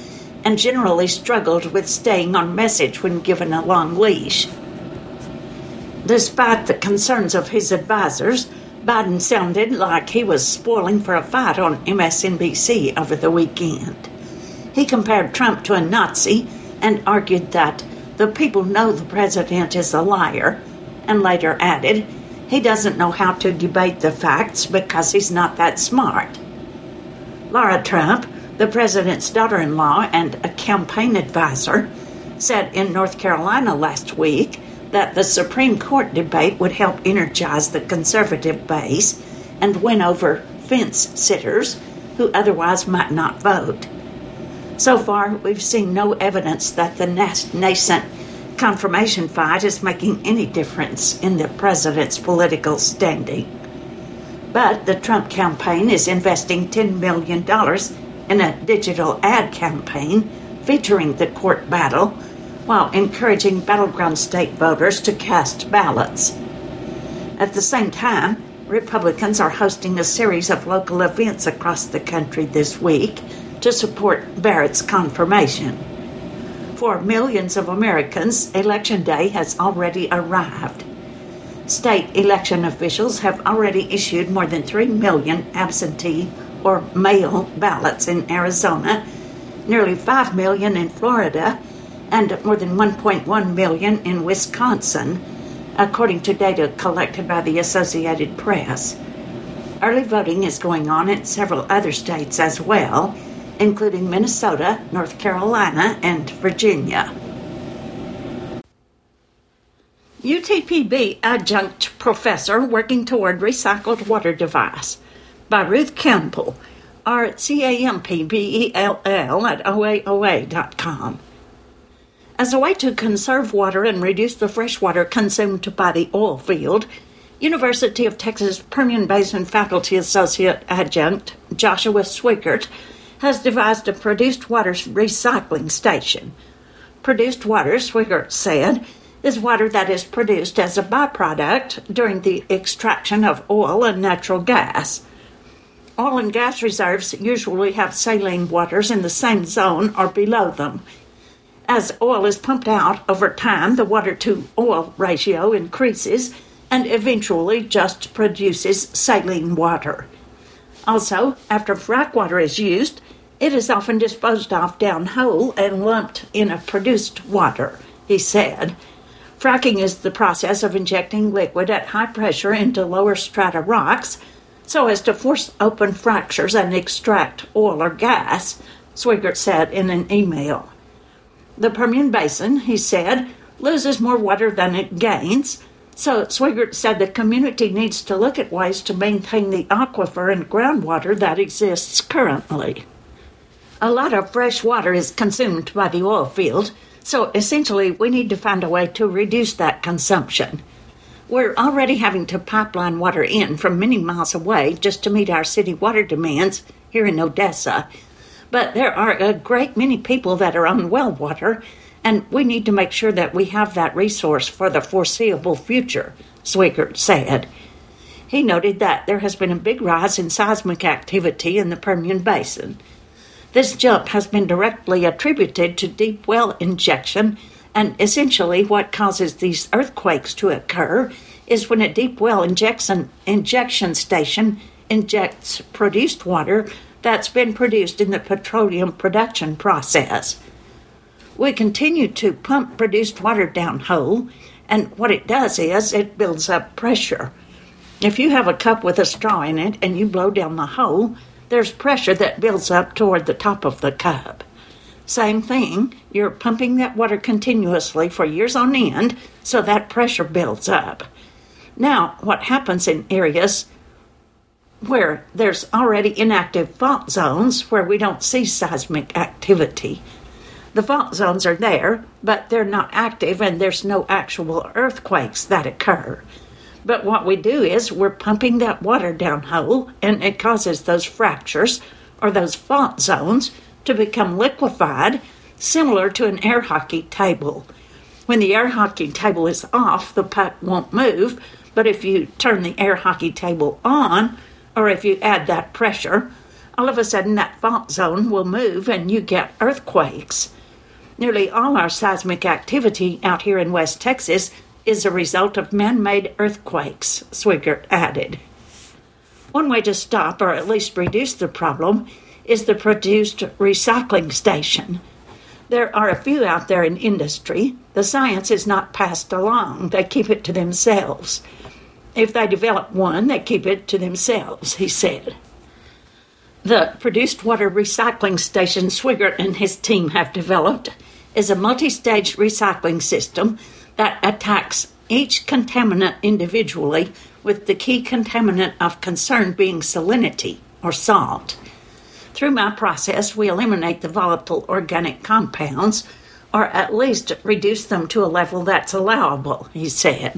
and generally struggled with staying on message when given a long leash. Despite the concerns of his advisors, Biden sounded like he was spoiling for a fight on MSNBC over the weekend. He compared Trump to a Nazi and argued that the people know the president is a liar, and later added he doesn't know how to debate the facts because he's not that smart. Laura Trump, the president's daughter-in-law and a campaign advisor, said in North Carolina last week that the Supreme Court debate would help energize the conservative base and win over fence-sitters who otherwise might not vote. So far, we've seen no evidence that the nascent confirmation fight is making any difference in the president's political standing. But the Trump campaign is investing $10 million in a digital ad campaign featuring the court battle, while encouraging battleground state voters to cast ballots. At the same time, Republicans are hosting a series of local events across the country this week to support Barrett's confirmation. For millions of Americans, Election Day has already arrived. State election officials have already issued more than 3 million absentee or mail ballots in Arizona, nearly 5 million in Florida, and more than 1.1 million in Wisconsin, according to data collected by the Associated Press. Early voting is going on in several other states as well, including Minnesota, North Carolina, and Virginia. UTPB adjunct professor working toward recycled water device by Ruth Campbell, RCAMPBELL at OAOA.com. As a way to conserve water and reduce the fresh water consumed by the oil field, University of Texas Permian Basin faculty associate adjunct Joshua Swigert has devised a produced water recycling station. Produced water, Swigert said, is water that is produced as a byproduct during the extraction of oil and natural gas. Oil and gas reserves usually have saline waters in the same zone or below them. As oil is pumped out over time, the water-to-oil ratio increases and eventually just produces saline water. Also, after frac water is used, it is often disposed of downhole and lumped in a produced water, he said. Fracking is the process of injecting liquid at high pressure into lower strata rocks so as to force open fractures and extract oil or gas, Swigert said in an email. The Permian Basin, he said, loses more water than it gains, so Swigert said the community needs to look at ways to maintain the aquifer and groundwater that exists currently. A lot of fresh water is consumed by the oil field, so essentially we need to find a way to reduce that consumption. We're already having to pipeline water in from many miles away just to meet our city water demands here in Odessa, but there are a great many people that are on well water, and we need to make sure that we have that resource for the foreseeable future, Swigert said. He noted that there has been a big rise in seismic activity in the Permian Basin. This jump has been directly attributed to deep well injection, and essentially what causes these earthquakes to occur is when a deep well injection station injects produced water that's been produced in the petroleum production process. We continue to pump produced water downhole, and what it does is it builds up pressure. If you have a cup with a straw in it and you blow down the hole, there's pressure that builds up toward the top of the cup. Same thing, you're pumping that water continuously for years on end, so that pressure builds up. Now, what happens in areas where there's already inactive fault zones where we don't see seismic activity? The fault zones are there, but they're not active and there's no actual earthquakes that occur. But what we do is we're pumping that water downhole, and it causes those fractures or those fault zones to become liquefied, similar to an air hockey table. When the air hockey table is off, the puck won't move, but if you turn the air hockey table on, or if you add that pressure, all of a sudden that fault zone will move and you get earthquakes. Nearly all our seismic activity out here in West Texas is a result of man-made earthquakes, Swigert added. One way to stop or at least reduce the problem is the produced recycling station. There are a few out there in industry. The science is not passed along. They keep it to themselves. If they develop one, they keep it to themselves, he said. The produced water recycling station Swigert and his team have developed is a multi-stage recycling system that attacks each contaminant individually, with the key contaminant of concern being salinity, or salt. Through my process, we eliminate the volatile organic compounds, or at least reduce them to a level that's allowable, he said.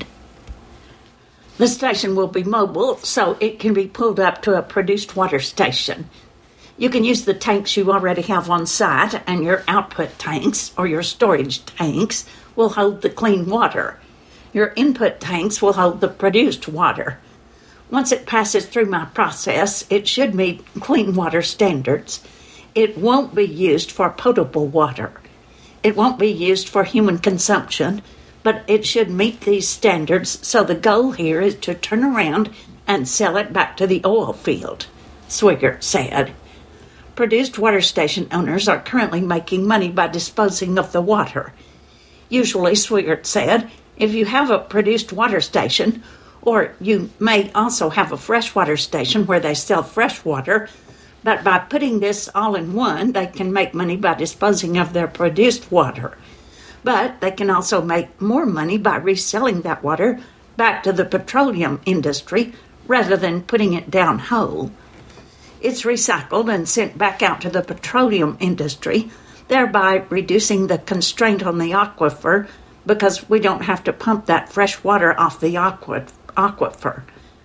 The station will be mobile, so it can be pulled up to a produced water station. You can use the tanks you already have on site, and your output tanks, or your storage tanks, will hold the clean water. Your input tanks will hold the produced water. Once it passes through my process, it should meet clean water standards. It won't be used for potable water. It won't be used for human consumption, but it should meet these standards, so the goal here is to turn around and sell it back to the oil field, Swigert said. Produced water station owners are currently making money by disposing of the water. Usually, Swigert said, if you have a produced water station, or you may also have a freshwater station where they sell fresh water, but by putting this all in one, they can make money by disposing of their produced water. But they can also make more money by reselling that water back to the petroleum industry rather than putting it down whole. It's recycled and sent back out to the petroleum industry, thereby reducing the constraint on the aquifer because we don't have to pump that fresh water off the aquifer.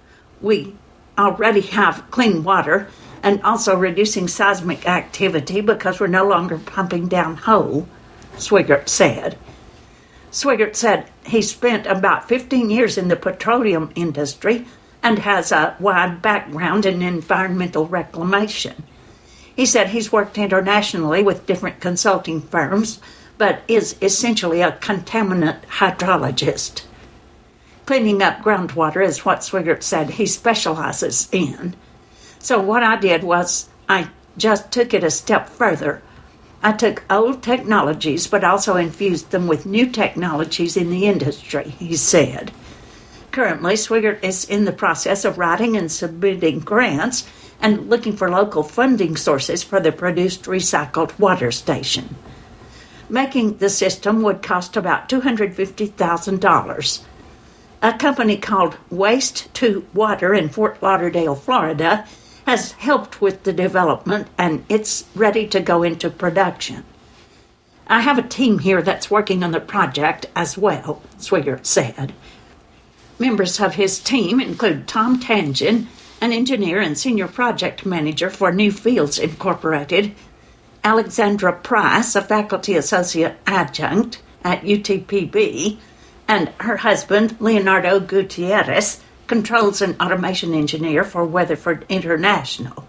We already have clean water, and also reducing seismic activity because we're no longer pumping down whole, Swigert said. Swigert said he spent about 15 years in the petroleum industry and has a wide background in environmental reclamation. He said he's worked internationally with different consulting firms, but is essentially a contaminant hydrologist. Cleaning up groundwater is what Swigert said he specializes in. So what I did was I just took it a step further. I took old technologies, but also infused them with new technologies in the industry, he said. Currently, Swigert is in the process of writing and submitting grants and looking for local funding sources for the produced recycled water station. Making the system would cost about $250,000. A company called Waste to Water in Fort Lauderdale, Florida, has helped with the development, and it's ready to go into production. I have a team here that's working on the project as well, Swigert said. Members of his team include Tom Tangin, an engineer and senior project manager for New Fields Incorporated, Alexandra Price, a faculty associate adjunct at UTPB, and her husband, Leonardo Gutierrez, controls and automation engineer for Weatherford International.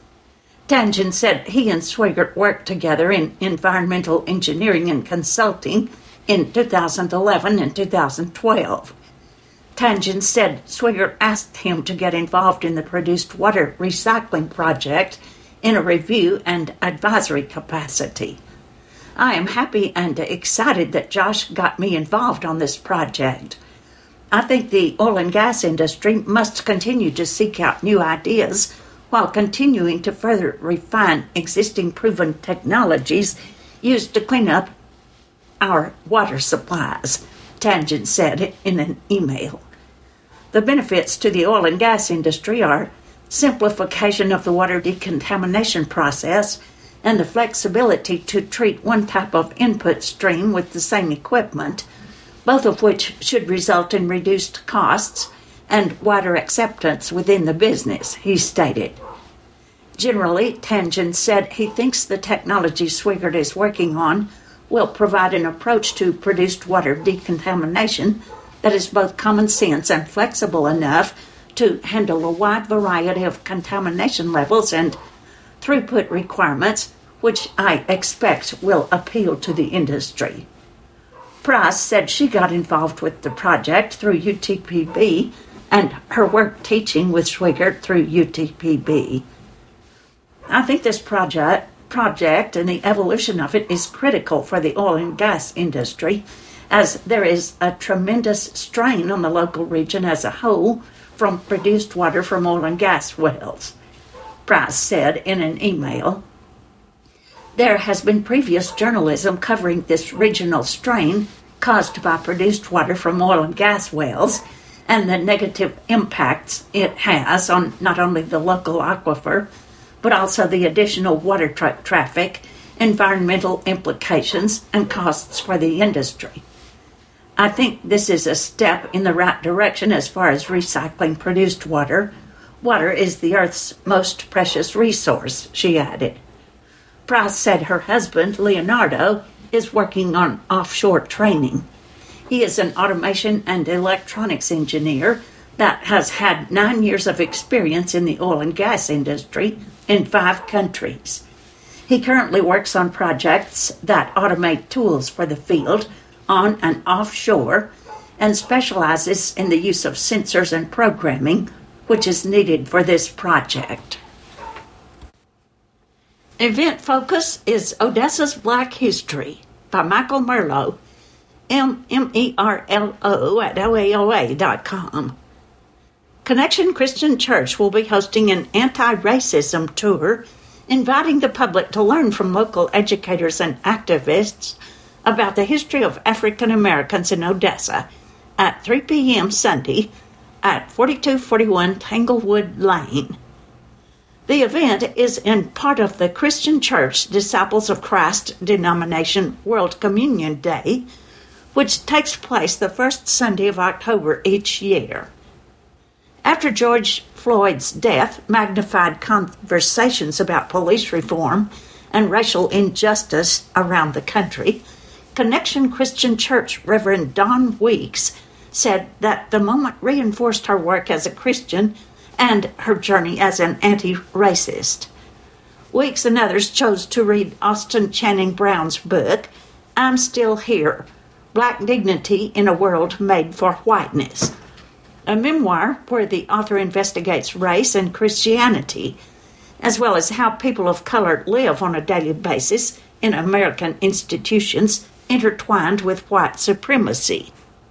Tangin said he and Swigert worked together in environmental engineering and consulting in 2011 and 2012. Tangin said Swigert asked him to get involved in the produced water recycling project in a review and advisory capacity. I am happy and excited that Josh got me involved on this project. I think the oil and gas industry must continue to seek out new ideas while continuing to further refine existing proven technologies used to clean up our water supplies, Tangin said in an email. The benefits to the oil and gas industry are simplification of the water decontamination process and the flexibility to treat one type of input stream with the same equipment, both of which should result in reduced costs and wider acceptance within the business, he stated. Generally, Tangin said he thinks the technology Swigert is working on will provide an approach to produced water decontamination that is both common sense and flexible enough to handle a wide variety of contamination levels and throughput requirements, which I expect will appeal to the industry. Price said she got involved with the project through UTPB and her work teaching with Schwigert through UTPB. I think this project and the evolution of it is critical for the oil and gas industry, as there is a tremendous strain on the local region as a whole from produced water from oil and gas wells. Price said in an email, "There has been previous journalism covering this regional strain caused by produced water from oil and gas wells and the negative impacts it has on not only the local aquifer, but also the additional water traffic, environmental implications, and costs for the industry. I think this is a step in the right direction as far as recycling produced water. Water is the Earth's most precious resource," she added. Price said her husband, Leonardo, is working on offshore training. He is an automation and electronics engineer that has had 9 years of experience in the oil and gas industry in 5 countries. He currently works on projects that automate tools for the field on and offshore and specializes in the use of sensors and programming, which is needed for this project. Event focus is Odessa's Black History by Michael Merlo, MERLO at OAOA.com. Connection Christian Church will be hosting an anti-racism tour, inviting the public to learn from local educators and activists about the history of African Americans in Odessa at 3 p.m. Sunday at 4241 Tanglewood Lane. The event is in part of the Christian Church Disciples of Christ denomination World Communion Day, which takes place the first Sunday of October each year. After George Floyd's death magnified conversations about police reform and racial injustice around the country, Connection Christian Church Reverend Don Weeks said that the moment reinforced her work as a Christian and her journey as an anti-racist. Weeks and others chose to read Austin Channing Brown's book, I'm Still Here, Black Dignity in a World Made for Whiteness, a memoir where the author investigates race and Christianity, as well as how people of color live on a daily basis in American institutions intertwined with white supremacy.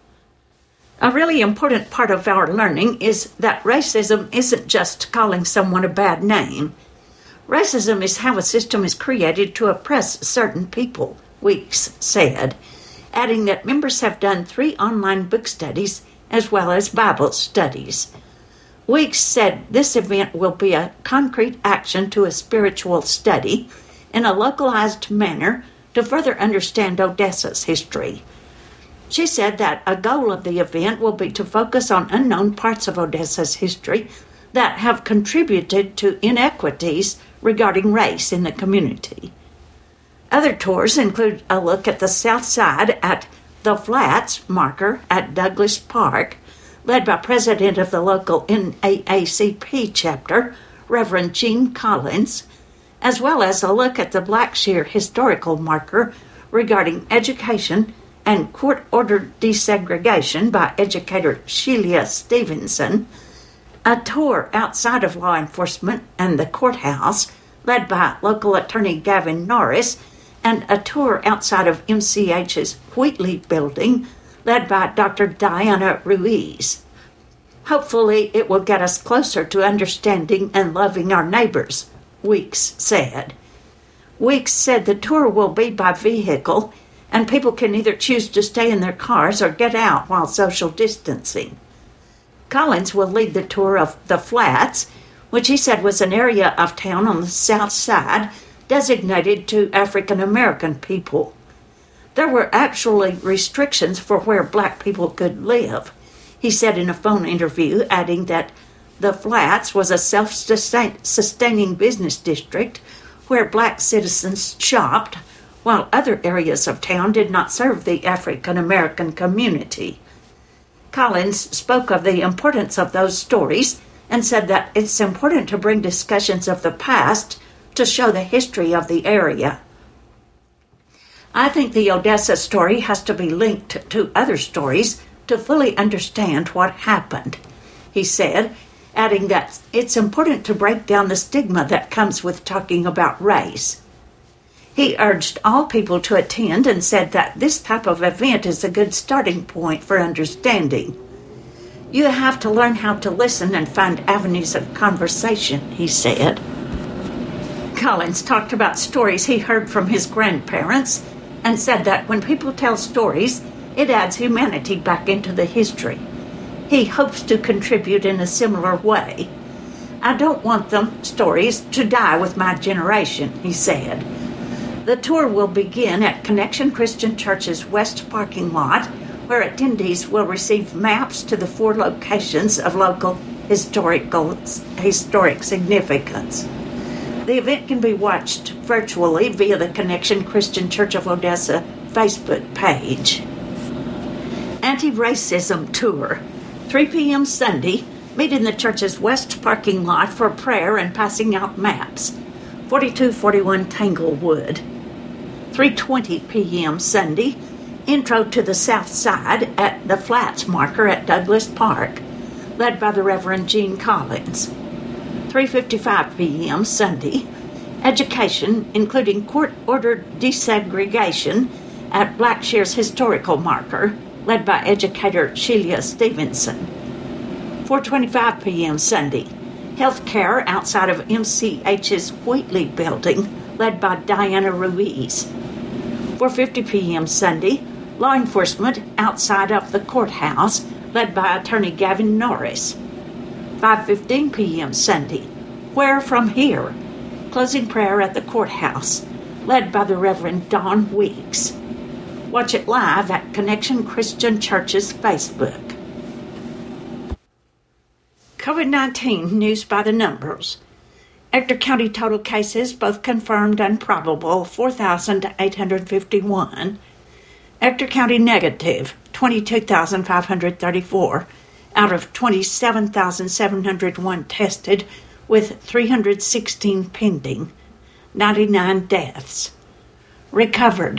A really important part of our learning is that racism isn't just calling someone a bad name. Racism is how a system is created to oppress certain people, Weeks said, adding that members have done 3 online book studies as well as Bible studies. Weeks said this event will be a concrete action to a spiritual study in a localized manner to further understand Odessa's history. She said that a goal of the event will be to focus on unknown parts of Odessa's history that have contributed to inequities regarding race in the community. Other tours include a look at the South Side at the Flats marker at Douglas Park, led by President of the local NAACP chapter, Reverend Gene Collins, as well as a look at the Blackshear historical marker regarding education and court-ordered desegregation by educator Shelia Stevenson, a tour outside of law enforcement and the courthouse, led by local attorney Gavin Norris, and a tour outside of MCH's Wheatley building, led by Dr. Diana Ruiz. Hopefully it will get us closer to understanding and loving our neighbors, Weeks said. Weeks said the tour will be by vehicle, and people can either choose to stay in their cars or get out while social distancing. Collins will lead the tour of the Flats, which he said was an area of town on the south side designated to African American people. There were actually restrictions for where black people could live, he said in a phone interview, adding that the Flats was a self-sustaining business district where black citizens shopped, while other areas of town did not serve the African American community. Collins spoke of the importance of those stories and said that it's important to bring discussions of the past to show the history of the area. I think the Odessa story has to be linked to other stories to fully understand what happened, he said, adding that it's important to break down the stigma that comes with talking about race. He urged all people to attend and said that this type of event is a good starting point for understanding. You have to learn how to listen and find avenues of conversation, he said. Collins talked about stories he heard from his grandparents and said that when people tell stories, it adds humanity back into the history. He hopes to contribute in a similar way. I don't want them stories to die with my generation, he said. The tour will begin at Connection Christian Church's west parking lot, where attendees will receive maps to the 4 locations of local historic significance. The event can be watched virtually via the Connection Christian Church of Odessa Facebook page. Anti-Racism Tour. 3 p.m. Sunday, meet in the church's west parking lot for prayer and passing out maps. 4241 Tanglewood. 3:20 p.m. Sunday, intro to the South Side at the Flats marker at Douglas Park, led by the Reverend Gene Collins. 3:55 p.m. Sunday, education, including court-ordered desegregation at Blackshear's historical marker, led by educator Sheila Stevenson. 4:25 p.m. Sunday, healthcare outside of MCH's Wheatley building, led by Diana Ruiz. 4:50 p.m. Sunday, law enforcement outside of the courthouse, led by attorney Gavin Norris. 5:15 p.m. Sunday, Where From Here? Closing prayer at the courthouse, led by the Reverend Don Weeks. Watch it live at Connection Christian Church's Facebook. COVID-19 news by the numbers. Ector County total cases, both confirmed and probable, 4,851. Ector County negative, 22,534 out of 27,701 tested, with 316 pending, 99 deaths. Recovered,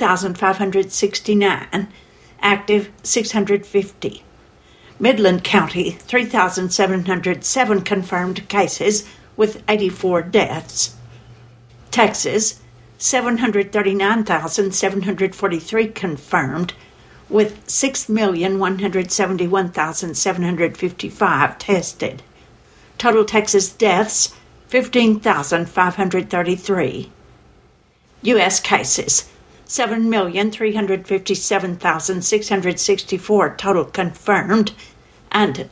2,569, active 650. Midland County, 3,707 confirmed cases with 84 deaths. Texas, 739,743 confirmed with 6,171,755 tested. Total Texas deaths, 15,533. U.S. cases, 7,357,664 total confirmed, and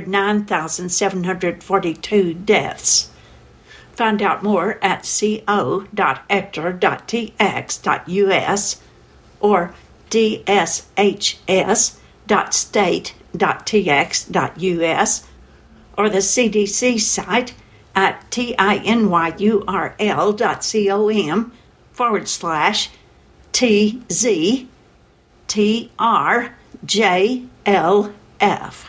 209,742 deaths. Find out more at co.ector.tx.us or dshs.state.tx.us or the CDC site at tinyurl.com/TZTRJLF.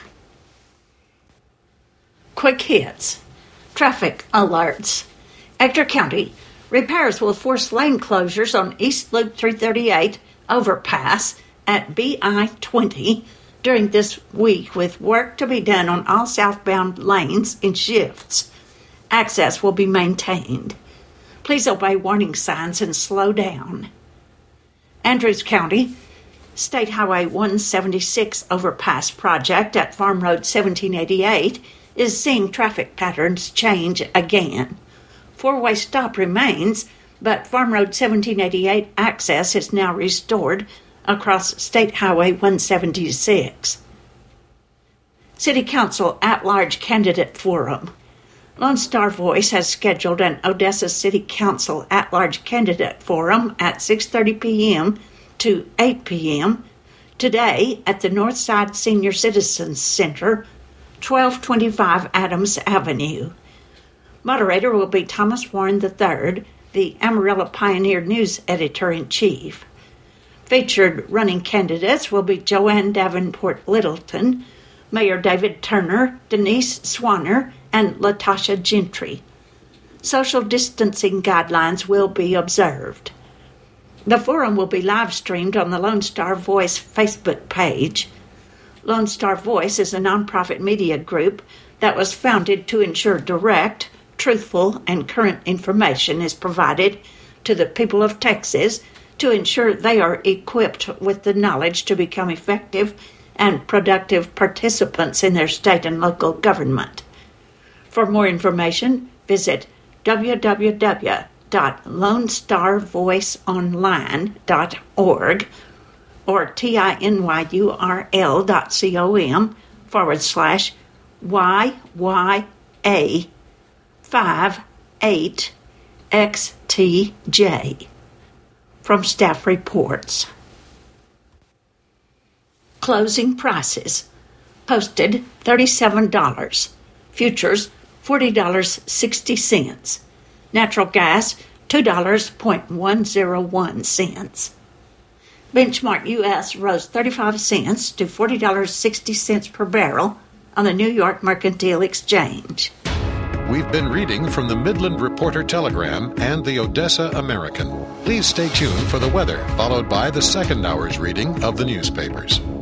Quick hits. Traffic alerts. Ector County, repairs will force lane closures on East Loop 338 overpass at BI-20 during this week, with work to be done on all southbound lanes in shifts. Access will be maintained. Please obey warning signs and slow down. Andrews County, State Highway 176 overpass project at Farm Road 1788 is seeing traffic patterns change again. 4-way stop remains, but Farm Road 1788 access is now restored across State Highway 176. City Council at-large candidate forum. Lone Star Voice has scheduled an Odessa City Council at-large candidate forum at 6:30 p.m. to 8 p.m. today at the Northside Senior Citizens Center, 1225 Adams Avenue. Moderator will be Thomas Warren III, the Amarillo Pioneer News Editor-in-Chief. Featured running candidates will be Joanne Davenport Littleton, Mayor David Turner, Denise Swanner, and Latasha Gentry. social distancing guidelines will be observed. The forum will be live streamed on the Lone Star Voice Facebook page. Lone Star Voice is a nonprofit media group that was founded to ensure direct, truthful, and current information is provided to the people of Texas to ensure they are equipped with the knowledge to become effective and productive participants in their state and local government. For more information, visit www.lonestarvoiceonline.org or tinyua.com/YYA58XTJ. From staff reports. Closing prices. Posted $37. Futures $40.60. Natural gas $2.101. Benchmark U.S. rose 35 cents to $40.60 per barrel on the New York Mercantile Exchange. We've been reading from the Midland Reporter Telegram and the Odessa American. Please stay tuned for the weather, followed by the second hour's reading of the newspapers.